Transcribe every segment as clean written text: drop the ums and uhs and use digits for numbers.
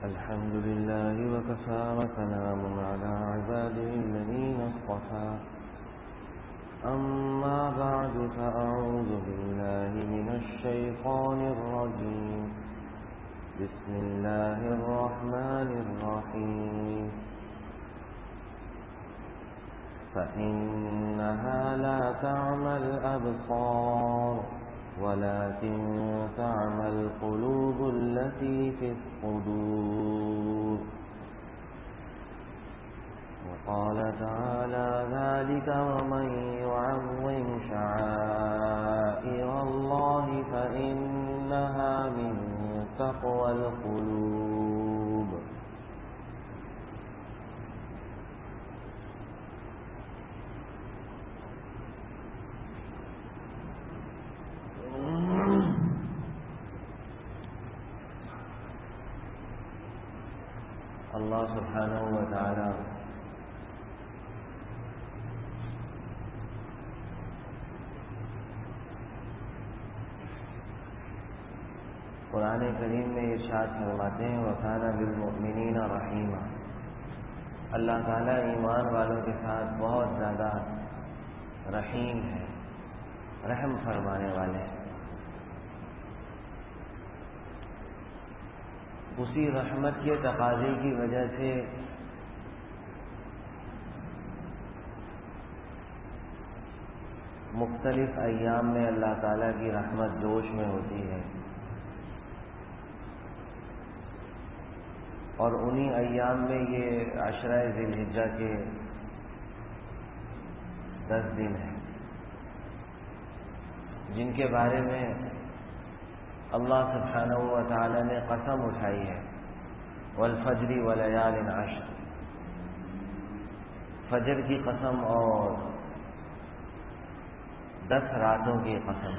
الحمد لله وكفى وسلام على عباده الذين اصطفى أما بعد فأعوذ بالله من الشيطان الرجيم بسم الله الرحمن الرحيم فإنها لا تعمى الأبصار ولكن تعمى القلوب التي في الصدور وقال تعالى ذلك ومن يعظم شعائر الله فإنها من تقوى القلوب اللہ سبحانہ و تعالی قرآن کریم میں ارشاد فرماتے ہیں وَكَانَ بِالْمُؤْمِنِينَ رَحِيمًا اللہ تعالیٰ ایمان والوں کے ساتھ بہت زیادہ رحیم ہے، رحم فرمانے والے ہیں۔ اسی رحمت کے تقاضے کی وجہ سے مختلف ایام میں اللہ تعالیٰ کی رحمت جوش میں ہوتی ہے، اور انہی ایام میں یہ عشرہ ذی الحجہ کے 10 دن ہیں جن کے بارے میں اللہ سبحانہ و تعالی نے قسم اٹھائی ہے والفجر ولیال عشر، فجر کی قسم اور 10 راتوں کی قسم۔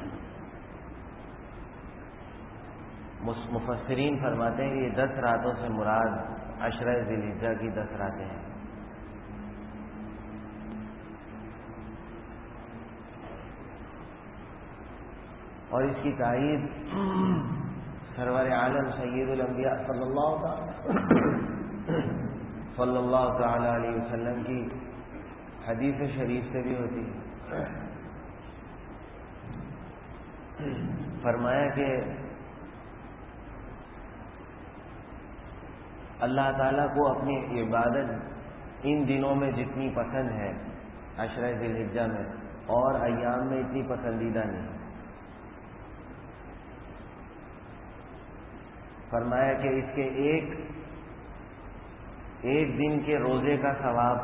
مفسرین فرماتے ہیں یہ 10 راتوں سے مراد عشرہ ذی الحجہ کی 10 راتیں ہیں۔ اور اس کی تائید سرور عالم سید الانبیاء صلی اللہ تعالی علیہ وسلم کی حدیث شریف سے بھی ہوتی ہے۔ فرمایا کہ اللہ تعالیٰ کو اپنی عبادت ان دنوں میں جتنی پسند ہے عشرہ ذی الحجہ میں، اور ایام میں اتنی پسندیدہ نہیں۔ فرمایا کہ اس کے ایک دن کے روزے کا ثواب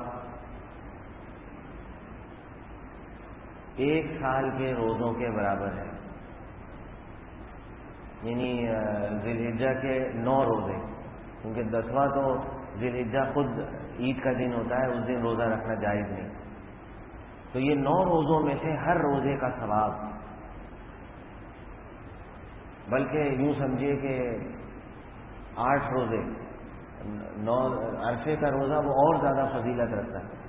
1 سال کے روزوں کے برابر ہے، یعنی ذی الحجہ کے 9 روزے، کیونکہ 10واں تو ذی الحجہ خود عید کا دن ہوتا ہے، اس دن روزہ رکھنا جائز نہیں، تو یہ 9 روزوں میں سے ہر روزے کا ثواب، بلکہ یوں سمجھیے کہ 8 روزے، 9 عرفے کا روزہ وہ اور زیادہ فضیلت رکھتا ہے۔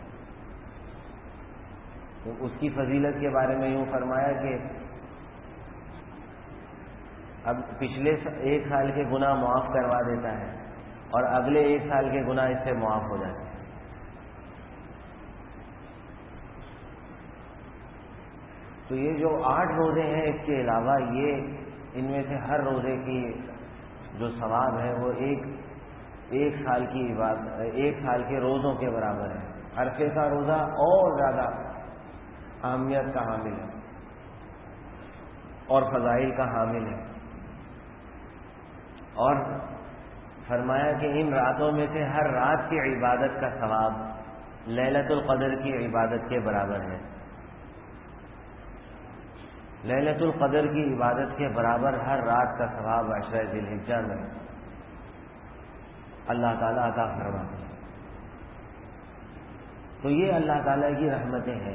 تو اس کی فضیلت کے بارے میں یوں فرمایا کہ اب پچھلے 1 سال کے گناہ معاف کروا دیتا ہے، اور اگلے 1 سال کے گناہ اس سے معاف ہو جاتے ہیں۔ تو یہ جو 8 روزے ہیں، اس کے علاوہ یہ ان میں سے ہر روزے کی جو ثواب ہے وہ ایک سال کی عبادت، 1 سال کے روزوں کے برابر ہے۔ عرفے کا روزہ اور زیادہ اہمیت کا حامل ہے اور فضائل کا حامل ہے، اور فرمایا کہ ان راتوں میں سے ہر رات کی عبادت کا ثواب لیلۃ القدر کی عبادت کے برابر ہے۔ لیلۃ القدر کی عبادت کے برابر ہر رات کا ثواب عشرہ ذی الحجہ میں اللہ تعالیٰ عطا فرماتے ہیں۔ تو یہ اللہ تعالیٰ کی رحمتیں ہیں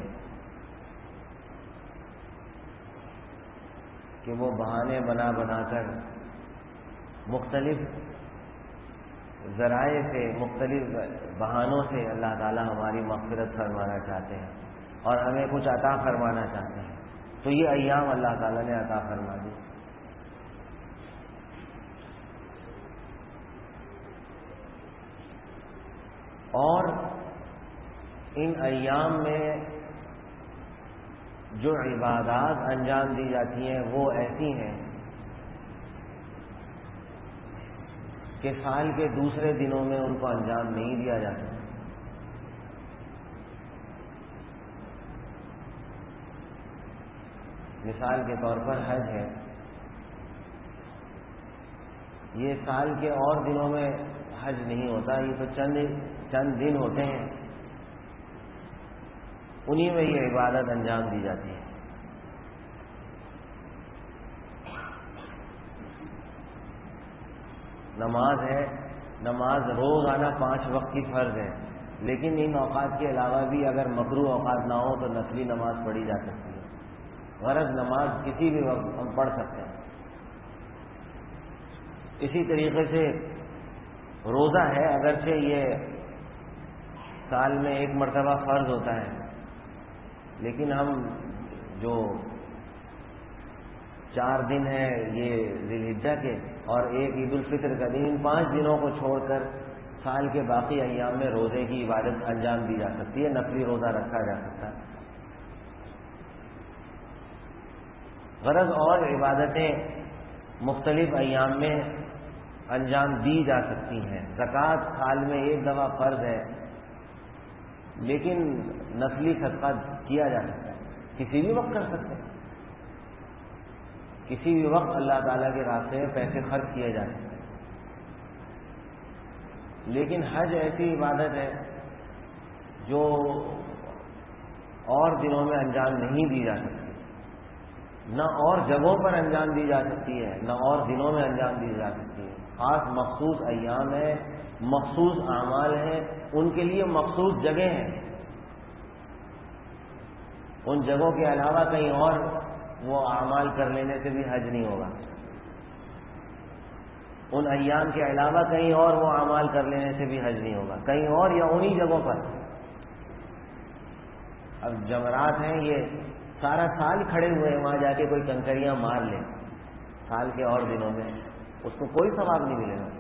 کہ وہ بہانے بنا بنا کر مختلف ذرائع سے، مختلف بہانوں سے اللہ تعالیٰ ہماری مغفرت فرمانا چاہتے ہیں اور ہمیں کچھ عطا فرمانا چاہتے ہیں۔ تو یہ ایام اللہ تعالیٰ نے عطا فرما دی۔ اور ان ایام میں جو عبادات انجام دی جاتی ہیں وہ ایسی ہیں کہ سال کے دوسرے دنوں میں ان کو انجام نہیں دیا جاتا. مثال کے طور پر حج ہے. یہ سال کے اور دنوں میں حج نہیں ہوتا، یہ تو چند دن ہوتے ہیں، انہی میں یہ عبادت انجام دی جاتی ہے. نماز ہے، نماز روزانہ 5 وقت کی فرض ہے، لیکن ان اوقات کے علاوہ بھی اگر مکروہ اوقات نہ ہو تو نفلی نماز پڑھی جا سکتی ہے. غرض نماز کسی بھی وقت ہم پڑھ سکتے ہیں. اسی طریقے سے روزہ ہے، اگرچہ یہ سال میں 1 مرتبہ فرض ہوتا ہے، لیکن ہم جو 4 دن ہیں یہ ذی الحجہ کے اور ایک عید الفطر کا دن، ان 5 دنوں کو چھوڑ کر سال کے باقی ایام میں روزے کی عبادت انجام دی جا سکتی ہے، نفلی روزہ رکھا جا سکتا ہے. غرض اور عبادتیں مختلف ایام میں انجام دی جا سکتی ہیں. زکوٰۃ سال میں 1 دفعہ فرض ہے، لیکن نفلی صدقہ کیا جا سکتا ہے، کسی بھی وقت کر سکتے ہیں، کسی بھی وقت اللہ تعالیٰ کے راستے میں پیسے خرچ کیے جا سکتے ہیں. لیکن حج ایسی عبادت ہے جو اور دنوں میں انجام نہیں دی جا سکتی، نہ اور جگہوں پر انجام دی جا سکتی ہے، نہ اور دنوں میں انجام دی جا سکتی ہے. خاص مخصوص ایام ہیں، مخصوص اعمال ہیں، ان کے لیے مخصوص جگہ ہیں. ان جگہوں کے علاوہ کہیں اور وہ اعمال کر لینے سے بھی حج نہیں ہوگا. ان ایام کے علاوہ کہیں اور وہ اعمال کر لینے سے بھی حج نہیں ہوگا، کہیں اور یا انہی جگہوں پر. اب جمرات ہیں، یہ سارا سال کھڑے ہوئے ہیں، وہاں جا کے کوئی کنکریاں مار لے سال کے اور دنوں میں، اس کو کوئی ثواب نہیں ملے گا.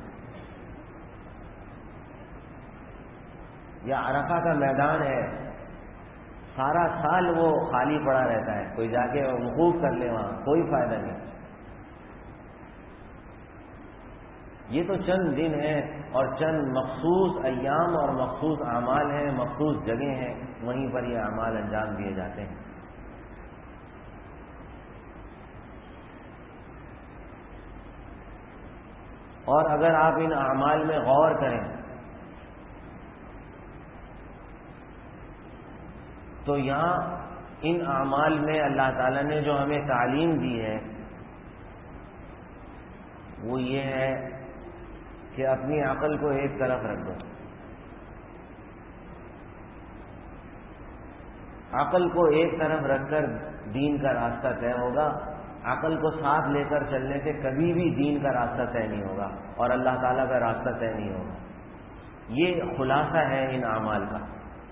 یا عرفہ کا میدان ہے، سارا سال وہ خالی پڑا رہتا ہے، کوئی جا کے وقوف کر لے وہاں، کوئی فائدہ نہیں. یہ تو چند دن ہیں اور چند مخصوص ایام اور مخصوص اعمال ہیں، مخصوص جگہیں ہیں، وہیں پر یہ اعمال انجام دیے جاتے ہیں. اور اگر آپ ان اعمال میں غور کریں تو یہاں ان اعمال میں اللہ تعالیٰ نے جو ہمیں تعلیم دی ہے وہ یہ ہے کہ اپنی عقل کو ایک طرف رکھ دو. عقل کو ایک طرف رکھ کر دین کا راستہ طے ہوگا. عقل کو ساتھ لے کر چلنے سے کبھی بھی دین کا راستہ طے نہیں ہوگا اور اللہ تعالیٰ کا راستہ طے نہیں ہوگا. یہ خلاصہ ہے ان اعمال کا.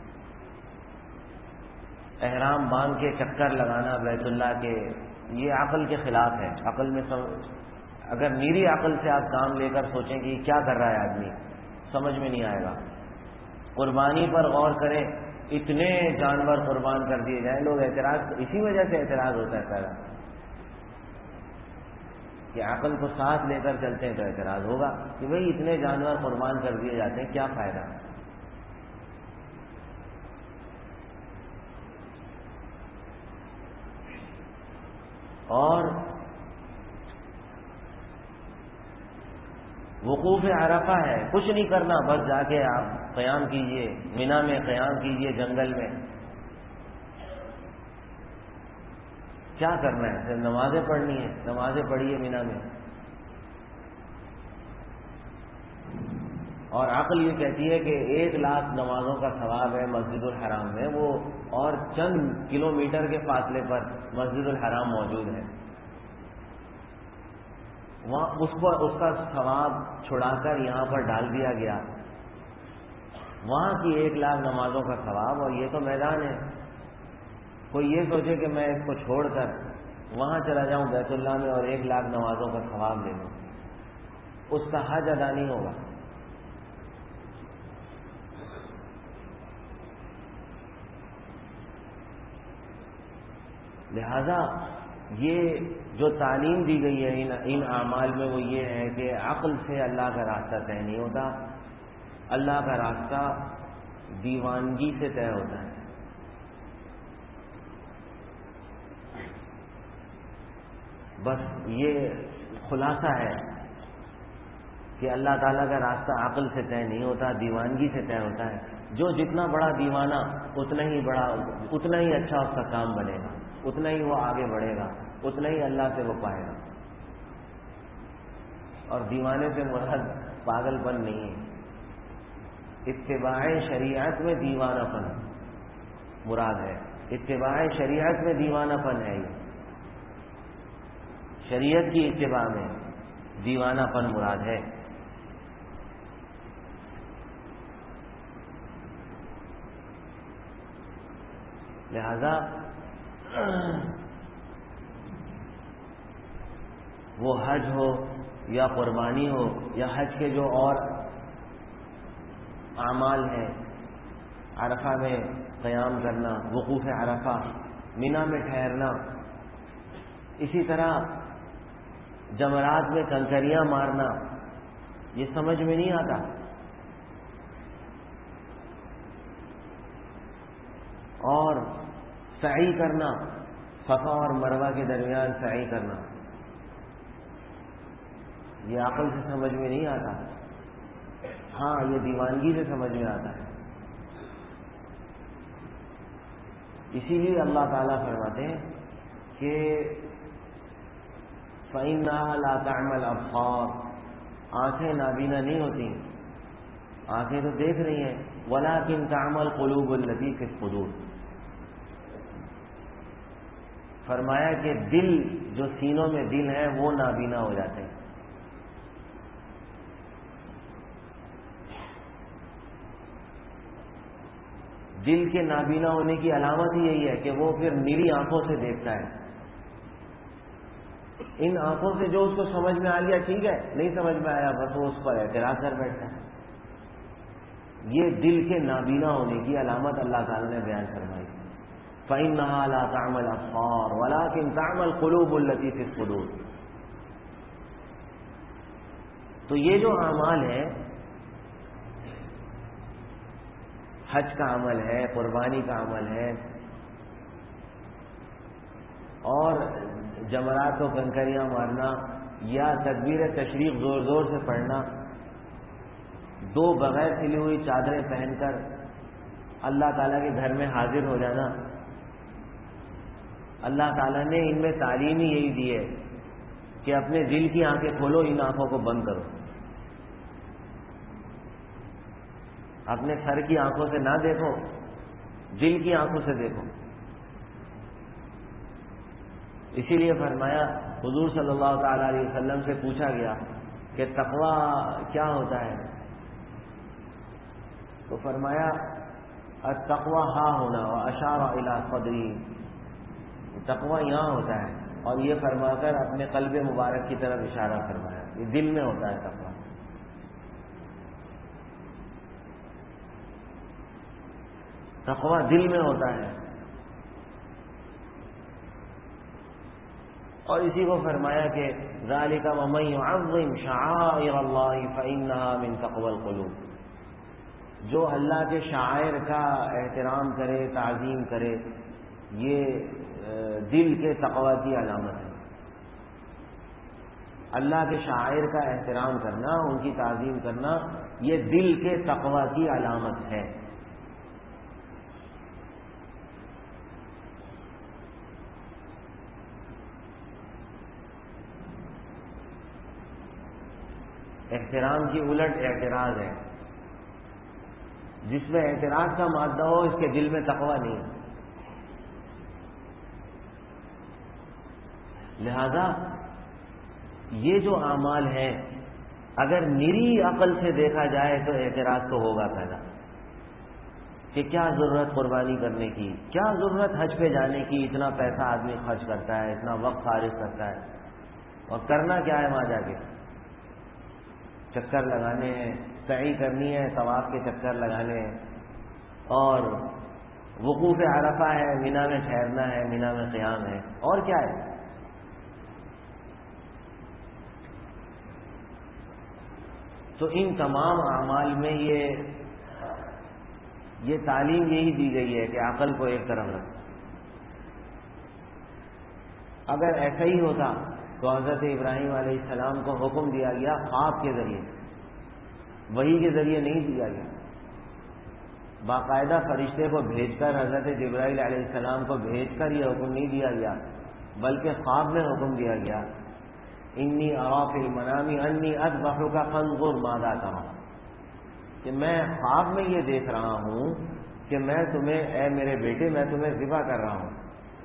احرام باندھ کے چکر لگانا بیت اللہ کے، یہ عقل کے خلاف ہے. عقل میں اگر میری عقل سے آپ کام لے کر سوچیں کہ کیا کر رہا ہے آدمی، سمجھ میں نہیں آئے گا. قربانی پر غور کریں، اتنے جانور قربان کر دیے جائیں، لوگ اعتراض، اسی وجہ سے اعتراض ہوتا ہے پیدا کہ عقل کو ساتھ لے کر چلتے ہیں تو اعتراض ہوگا کہ بھئی اتنے جانور قربان کر دیے جاتے ہیں، کیا فائدہ. اور وقوف عرفہ ہے، کچھ نہیں کرنا، بس جا کے آپ قیام کیجئے، مینا میں قیام کیجئے، جنگل میں. کیا کرنا ہے؟ صرف نمازیں پڑھنی ہے، نمازیں پڑھیے مینا میں. اور عقل یہ کہتی ہے کہ 1,00,000 نمازوں کا ثواب ہے مسجد الحرام میں، وہ اور چند کلومیٹر کے فاصلے پر مسجد الحرام موجود ہے. وہاں اس کا ثواب چھڑا کر یہاں پر ڈال دیا گیا، وہاں کی 1,00,000 نمازوں کا ثواب، اور یہ تو میدان ہے. کوئی یہ سوچے کہ میں اس کو چھوڑ کر وہاں چلا جاؤں بیت اللہ میں اور 1,00,000 نمازوں کا ثواب لے لوں، اس کا حج ادا نہیں ہوگا. لہذا یہ جو تعلیم دی گئی ہے ان اعمال میں وہ یہ ہے کہ عقل سے اللہ کا راستہ طے نہیں ہوتا، اللہ کا راستہ دیوانگی سے طے ہوتا ہے۔ بس یہ خلاصہ ہے کہ اللہ تعالیٰ کا راستہ عقل سے طے نہیں ہوتا، دیوانگی سے طے ہوتا ہے۔ جو جتنا بڑا دیوانہ اتنا ہی اچھا اس کا کام بنے گا، اتنا ہی وہ آگے بڑھے گا، اتنا ہی اللہ سے وہ پائے گا۔ اور دیوانے سے مراد پاگل پن نہیں ہے، اتباع شریعت میں دیوانہ پن مراد ہے، اتباع شریعت میں دیوانہ پن ہے، یہ شریعت کی اتباع میں دیوانہ پن مراد ہے۔ لہذا وہ حج ہو یا قربانی ہو یا حج کے جو اور اعمال ہیں، عرفہ میں قیام کرنا، وقوف عرفہ، مینا میں ٹھہرنا، اسی طرح جمرات میں کنکریاں مارنا، یہ سمجھ میں نہیں آتا۔ اور سعی کرنا، صفا اور مروہ کے درمیان سعی کرنا، یہ عقل سے سمجھ میں نہیں آتا، ہاں یہ دیوانگی سے سمجھ میں آتا ہے۔ اسی لیے اللہ تعالیٰ فرماتے ہیں کہ فَإِنَّهَا لَا تَعْمَى الْأَبْصَارُ، آنکھیں نابینا نہیں ہوتی، آنکھیں تو دیکھ رہی ہیں، وَلَكِنْ تَعْمَى الْقُلُوبُ الَّتِي فِي الصُّدُورِ، فرمایا کہ دل جو سینوں میں دل ہے وہ نابینا ہو جاتے ہیں۔ دل کے نابینا ہونے کی علامت ہی یہی ہے کہ وہ پھر نیلی آنکھوں سے دیکھتا ہے۔ ان آنکھوں سے جو اس کو سمجھ میں آ گیا ٹھیک ہے، نہیں سمجھ میں آیا بس وہ اس پر اعتراض کر بیٹھتا ہے۔ یہ دل کے نابینا ہونے کی علامت اللہ تعالی نے بیان فرمائی۔ فَإِنَّهَا لَا تَعْمَى الْأَبْصَارُ وَلَكِنْ تَعْمَى الْقُلُوبُ الَّتِي فِي الصُّدُورِ۔ تو یہ جو اعمال ہے، حج کا عمل ہے، قربانی کا عمل ہے، اور جمرات و کنکریاں مارنا یا تکبیر تشریق زور زور سے پڑھنا، دو بغیر سلی ہوئی چادریں پہن کر اللہ تعالیٰ کے گھر میں حاضر ہو جانا، اللہ تعالیٰ نے ان میں تعلیم ہی یہی دی ہے کہ اپنے دل کی آنکھیں کھولو، ان آنکھوں کو بند کرو، اپنے سر کی آنکھوں سے نہ دیکھو، دل کی آنکھوں سے دیکھو۔ اسی لیے فرمایا، حضور صلی اللہ تعالی علیہ وسلم سے پوچھا گیا کہ تقوی کیا ہوتا ہے، تو فرمایا التقوی ہا ہونا، واشار الی صدری، تقوی یہاں ہوتا ہے، اور یہ فرما کر اپنے قلب مبارک کی طرف اشارہ فرمایا، یہ دل میں ہوتا ہے تقوی۔ تقوی دل میں ہوتا ہے، اور اسی کو فرمایا کہ ذالک ومن یعظم شعائر اللہ فإنہا من تقوی القلوب، جو اللہ کے شعائر کا احترام کرے، تعظیم کرے، یہ دل کے تقوی کی علامت ہے۔ اللہ کے شعائر کا احترام کرنا، ان کی تعظیم کرنا، یہ دل کے تقوی کی علامت ہے۔ احترام کی الٹ اعتراض ہے، جس میں اعتراض کا مادہ ہو اس کے دل میں تقوی نہیں ہے۔ لہذا یہ جو اعمال ہیں اگر نری عقل سے دیکھا جائے تو اعتراض تو ہوگا پیدا کہ کیا ضرورت قربانی کرنے کی، کیا ضرورت حج پہ جانے کی، اتنا پیسہ آدمی خرچ کرتا ہے، اتنا وقت فارغ کرتا ہے، اور کرنا کیا ہے وہاں جا کے؟ چکر لگانے ہیں، سعی کرنی ہے، طواف کے چکر لگانے ہیں، اور وقوف عرفہ ہے، مینا میں ٹھہرنا ہے، مینا میں قیام ہے، اور کیا ہے؟ تو ان تمام اعمال میں یہ تعلیم یہی دی گئی ہے کہ عقل کو ایک طرف رکھ. اگر ایسا ہی ہوتا تو حضرت ابراہیم علیہ السلام کو حکم دیا گیا خواب کے ذریعے، وحی کے ذریعے نہیں دیا گیا. باقاعدہ فرشتے کو بھیج کر، حضرت جبرائیل علیہ السلام کو بھیج کر یہ حکم نہیں دیا گیا، بلکہ خواب میں حکم دیا گیا انی ارا فی المنام انی اذبحک فانظر ماذا ترى، کہ میں خواب میں یہ دیکھ رہا ہوں کہ میں تمہیں، اے میرے بیٹے، میں تمہیں ذبح کر رہا ہوں.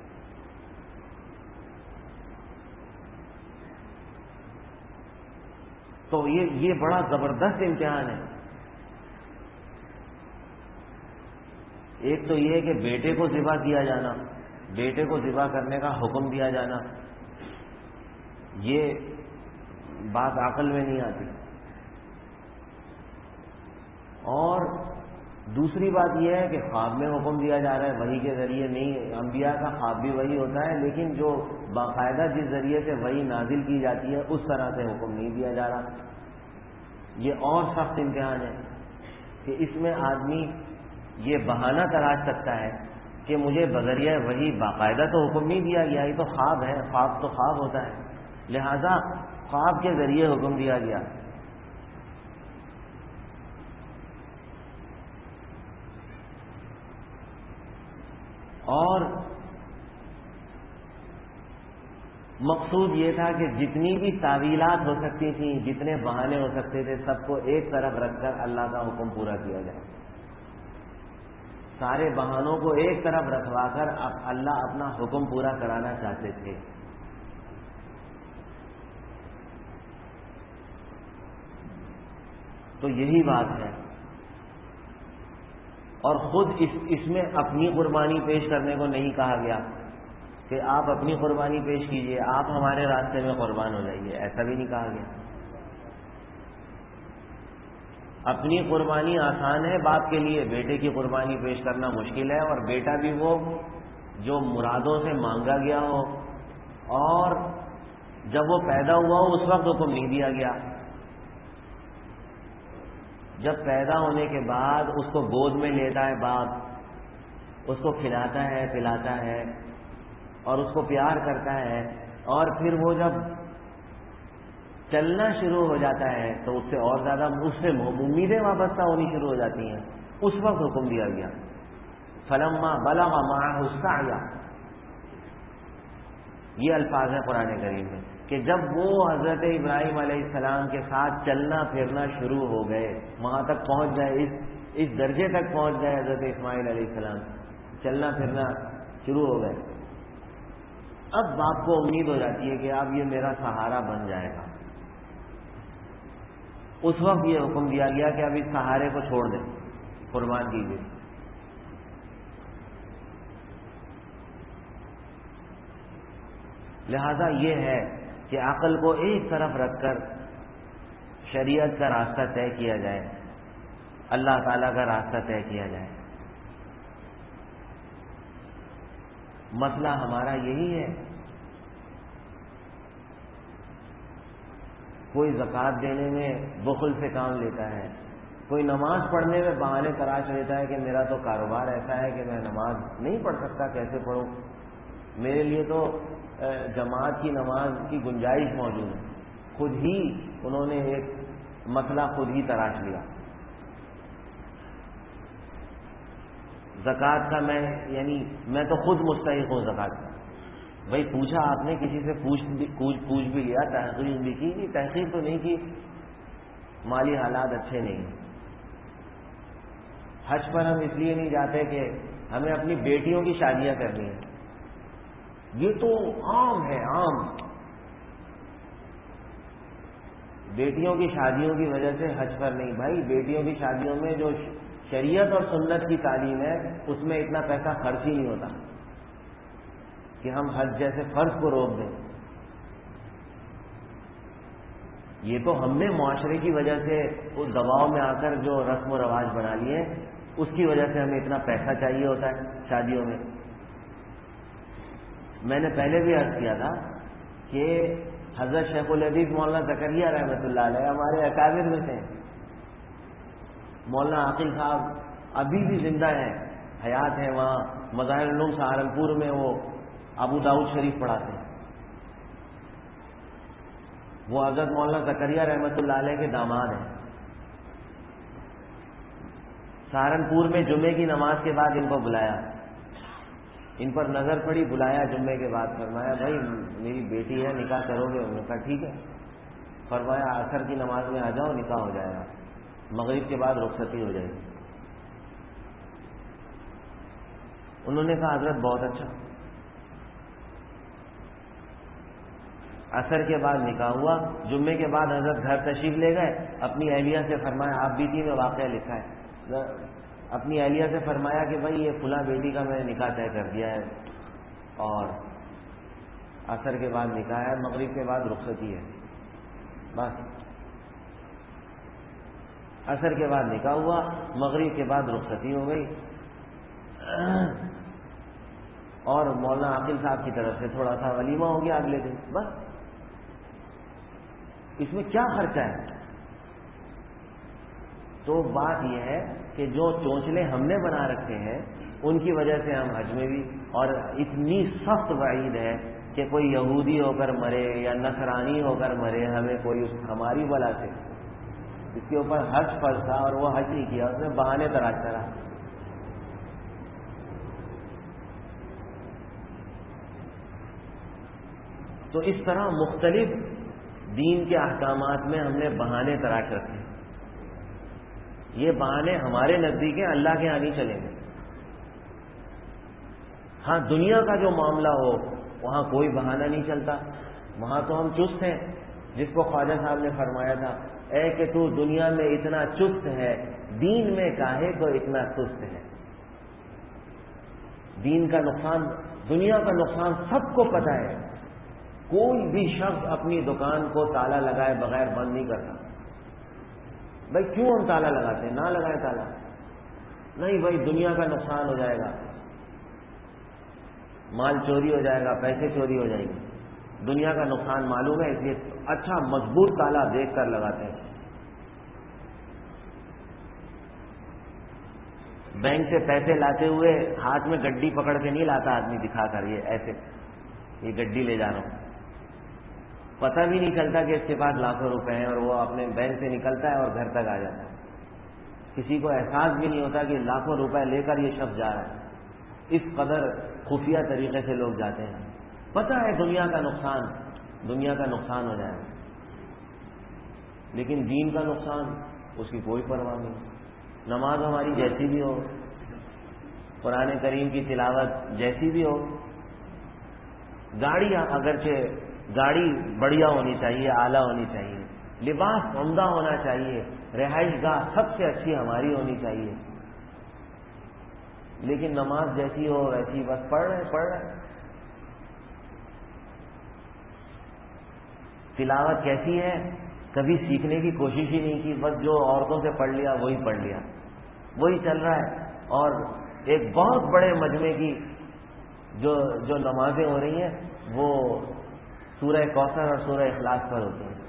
تو یہ بڑا زبردست امتحان ہے. ایک تو یہ کہ بیٹے کو ذبح کیا جانا، بیٹے کو ذبح کرنے کا حکم دیا جانا، یہ بات عقل میں نہیں آتی. اور دوسری بات یہ ہے کہ خواب میں حکم دیا جا رہا ہے، وحی کے ذریعے نہیں. انبیاء کا خواب بھی وہی ہوتا ہے، لیکن جو باقاعدہ جس ذریعے سے وحی نازل کی جاتی ہے اس طرح سے حکم نہیں دیا جا رہا. یہ اور سخت امتحان ہے کہ اس میں آدمی یہ بہانہ تلاش سکتا ہے کہ مجھے بذریعہ وحی باقاعدہ تو حکم نہیں دیا گیا، یہ تو خواب ہے، خواب تو خواب ہوتا ہے، لہذا خواب کے ذریعے حکم دیا گیا. اور مقصود یہ تھا کہ جتنی بھی تعویلات ہو سکتی تھیں، جتنے بہانے ہو سکتے تھے، سب کو ایک طرف رکھ کر اللہ کا حکم پورا کیا جائے. سارے بہانوں کو ایک طرف رکھوا کر اب اللہ اپنا حکم پورا کرانا چاہتے تھے. تو یہی بات ہے. اور خود اس میں اپنی قربانی پیش کرنے کو نہیں کہا گیا کہ آپ اپنی قربانی پیش کیجئے، آپ ہمارے راستے میں قربان ہو جائیے، ایسا بھی نہیں کہا گیا. اپنی قربانی آسان ہے باپ کے لیے، بیٹے کی قربانی پیش کرنا مشکل ہے. اور بیٹا بھی وہ جو مرادوں سے مانگا گیا ہو، اور جب وہ پیدا ہوا ہو اس وقت حکم نہیں دیا گیا. جب پیدا ہونے کے بعد اس کو گود میں لیتا ہے باپ، اس کو کھلاتا ہے، پلاتا ہے اور اس کو پیار کرتا ہے، اور پھر وہ جب چلنا شروع ہو جاتا ہے تو اس سے اور زیادہ اس سے امیدیں وابستہ ہونی شروع ہو جاتی ہیں. اس وقت حکم دیا گیا فلما بلغ معه السعي. یہ الفاظ ہیں قرآن کریم میں کہ جب وہ حضرت ابراہیم علیہ السلام کے ساتھ چلنا پھرنا شروع ہو گئے، وہاں تک پہنچ گئے، اس درجے تک پہنچ گئے حضرت اسماعیل علیہ السلام، چلنا پھرنا شروع ہو گئے. اب باپ کو امید ہو جاتی ہے کہ اب یہ میرا سہارا بن جائے گا. اس وقت یہ حکم دیا گیا کہ اب اس سہارے کو چھوڑ دیں، قربان کیجیے. لہذا یہ ہے کہ عقل کو ایک طرف رکھ کر شریعت کا راستہ طے کیا جائے، اللہ تعالیٰ کا راستہ طے کیا جائے. مسئلہ ہمارا یہی ہے. کوئی زکوٰۃ دینے میں بخل سے کام لیتا ہے، کوئی نماز پڑھنے میں بہانے تلاش لیتا ہے کہ میرا تو کاروبار ایسا ہے کہ میں نماز نہیں پڑھ سکتا، کیسے پڑھوں، میرے لیے تو جماعت کی نماز کی گنجائش موجود ہے. خود ہی انہوں نے ایک مسئلہ خود ہی تراش لیا. زکوٰۃ کا میں تو خود مستحق ہوں زکوٰۃ کا. بھائی پوچھا آپ نے، کسی سے پوچھ بھی لیا، تحقیق بھی کی، تحقیق تو نہیں کی، مالی حالات اچھے نہیں. حج پر ہم اس لیے نہیں جاتے کہ ہمیں اپنی بیٹیوں کی شادیاں کرنی ہیں. یہ تو عام ہے، عام. بیٹیوں کی شادیوں کی وجہ سے حج پر نہیں. بھائی بیٹیوں کی شادیوں میں جو شریعت اور سنت کی تعلیم ہے اس میں اتنا پیسہ خرچ ہی نہیں ہوتا کہ ہم حج جیسے فرض کو روک دیں. یہ تو ہم نے معاشرے کی وجہ سے اس دباؤ میں آ کر جو رسم و رواج بنا لیے اس کی وجہ سے ہمیں اتنا پیسہ چاہیے ہوتا ہے شادیوں میں. میں نے پہلے بھی عرض کیا تھا کہ حضرت شیخ الحدیث مولانا زکریا رحمۃ اللہ علیہ ہمارے اکابر میں تھے. مولانا عاقل صاحب ابھی بھی زندہ ہیں, حیات ہیں, وہاں مظاہر العلوم سہارنپور میں وہ ابو داؤد شریف پڑھاتے ہیں. وہ حضرت مولانا زکریا رحمۃ اللہ علیہ کے داماد ہیں. سہارنپور میں جمعے کی نماز کے بعد ان کو بلایا, ان پر نظر پڑی, بلایا جمعے کے بعد, فرمایا بھائی میری بیٹی ہے, نکاح کرو گے؟ انہوں نے کہا ٹھیک ہے. فرمایا عصر کی نماز میں آ جاؤ, نکاح ہو جائے گا, مغرب کے بعد رخصتی ہو جائے گی. انہوں نے کہا حضرت بہت اچھا. عصر کے بعد نکاح ہوا, جمعے کے بعد حضرت گھر تشریف لے گئے, اپنی اہلیہ سے فرمایا, آپ بیٹی میں واقعہ لکھا ہے, اپنی اہلیہ سے فرمایا کہ بھائی یہ فلاں بیٹی کا میں نے نکاح طے کر دیا ہے, اور عصر کے بعد نکاح ہے, مغرب کے بعد رخصتی ہے. بس عصر کے بعد نکاح ہوا, مغرب کے بعد رخصتی ہو گئی, اور مولانا عاقل صاحب کی طرف سے تھوڑا سا ولیمہ ہو گیا اگلے دن. بس اس میں کیا خرچہ ہے؟ تو بات یہ ہے کہ جو چونچلے ہم نے بنا رکھے ہیں ان کی وجہ سے ہم حج میں بھی, اور اتنی سخت وعید ہے کہ کوئی یہودی ہو کر مرے یا نصرانی ہو کر مرے, ہمیں کوئی ہماری بلا سے اس کے اوپر حج فرض تھا اور وہ حج نہیں کیا, اس نے بہانے تراشتا رہا. تو اس طرح مختلف دین کے احکامات میں ہم نے بہانے تراش رکھے. یہ بہانے ہمارے نزدیک ہیں, اللہ کے یہاں نہیں چلیں گے. ہاں دنیا کا جو معاملہ ہو وہاں کوئی بہانہ نہیں چلتا, وہاں تو ہم چست ہیں. جس کو خواجہ صاحب نے فرمایا تھا, اے کہ تو دنیا میں اتنا چست ہے, دین میں کاہے کو اتنا سست ہے. دین کا نقصان, دنیا کا نقصان سب کو پتہ ہے. کوئی بھی شخص اپنی دکان کو تالا لگائے بغیر بند نہیں کرتا. بھائی کیوں ہم تالا لگاتے ہیں؟ نہ لگائیں تالا. نہیں بھائی دنیا کا نقصان ہو جائے گا, مال چوری ہو جائے گا, پیسے چوری ہو جائیں گے. دنیا کا نقصان معلوم ہے, اس لیے اچھا مضبوط تالا دیکھ کر لگاتے ہیں. بینک سے پیسے لاتے ہوئے ہاتھ میں گڈی پکڑ کے نہیں لاتا آدمی, دکھا کر یہ ایسے, یہ گڈی لے جا رہا ہوں. پتہ بھی نہیں چلتا کہ اس کے پاس لاکھوں روپے ہیں, اور وہ اپنے بینک سے نکلتا ہے اور گھر تک آ جاتا ہے. کسی کو احساس بھی نہیں ہوتا کہ لاکھوں روپے لے کر یہ شخص جا رہا ہے. اس قدر خفیہ طریقے سے لوگ جاتے ہیں. پتہ ہے دنیا کا نقصان ہو جائے گا, لیکن دین کا نقصان اس کی کوئی پرواہ نہیں. نماز ہماری جیسی بھی ہو, قرآن کریم کی تلاوت جیسی بھی ہو, گاڑی اگرچہ گاڑی بڑھیا ہونی چاہیے, اعلیٰ ہونی چاہیے, لباس عمدہ ہونا چاہیے, رہائش گاہ سب سے اچھی ہماری ہونی چاہیے, لیکن نماز جیسی ہو ویسی بس پڑھ رہے. تلاوت کیسی ہے, کبھی سیکھنے کی کوشش ہی نہیں کی, بس جو عورتوں سے پڑھ لیا وہی پڑھ لیا, وہی چل رہا ہے. اور ایک بہت بڑے مجمع کی جو نمازیں ہو رہی ہیں وہ سورہ کوثر اور سورہ اخلاص پر ہوتی ہیں.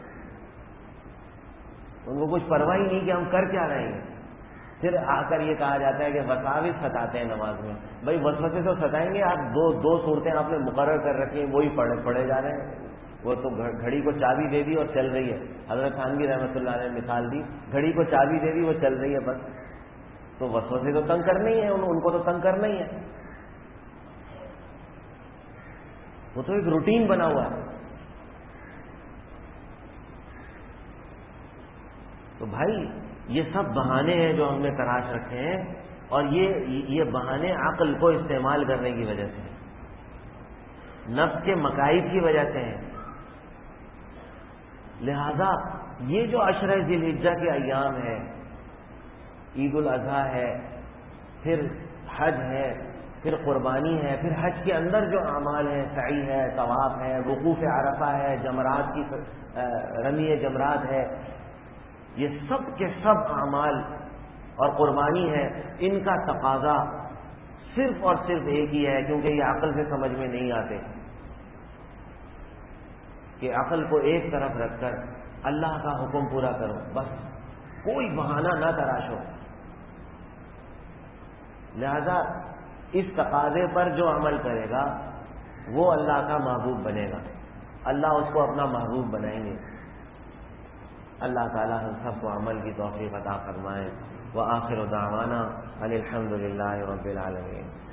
ان کو کچھ پرواہ ہی نہیں کہ ہم کر کیا رہے ہیں. پھر آ کر یہ کہا جاتا ہے کہ وساوس ستاتے ہیں نماز میں. بھائی وسوسے تو ستائیں گے, آپ دو صورتیں آپ نے مقرر کر رکھی ہیں, وہی پڑھے جا رہے ہیں. وہ تو گھڑی کو چابی دے دی اور چل رہی ہے. حضرت تھانوی رحمۃ اللہ نے مثال دی, گھڑی کو چابی دے دی, وہ چل رہی ہے بس. تو وسوسے تو تنگ کرنا ہی ہے, ان کو تو تنگ کرنا ہی ہے. وہ تو ایک روٹین بنا ہوا ہے. تو بھائی یہ سب بہانے ہیں جو ہم نے تراش رکھے ہیں, اور یہ بہانے عقل کو استعمال کرنے کی وجہ سے, نفس کے مکائد کی وجہ سے ہیں. لہذا یہ جو عشرہ ذی الحجہ کے ایام ہے, عید الاضحیٰ ہے, پھر حج ہے, پھر قربانی ہے، پھر حج کے اندر جو اعمال ہیں، سعی ہے، طواف ہے، وقوف عرفہ ہے، جمرات کی رمی جمرات ہے، یہ سب کے سب اعمال اور قربانی ہے، ان کا تقاضا صرف اور صرف ایک ہی ہے، کیونکہ یہ عقل سے سمجھ میں نہیں آتے، کہ عقل کو ایک طرف رکھ کر اللہ کا حکم پورا کرو، بس کوئی بہانہ نہ تراشو۔ لہذا اس تقاضے پر جو عمل کرے گا وہ اللہ کا محبوب بنے گا، اللہ اس کو اپنا محبوب بنائیں گے۔ اللہ تعالی ہم سب کو عمل کی توفیق عطا فرمائے۔ وآخر دعوانا ان الحمد للہ رب العالمین۔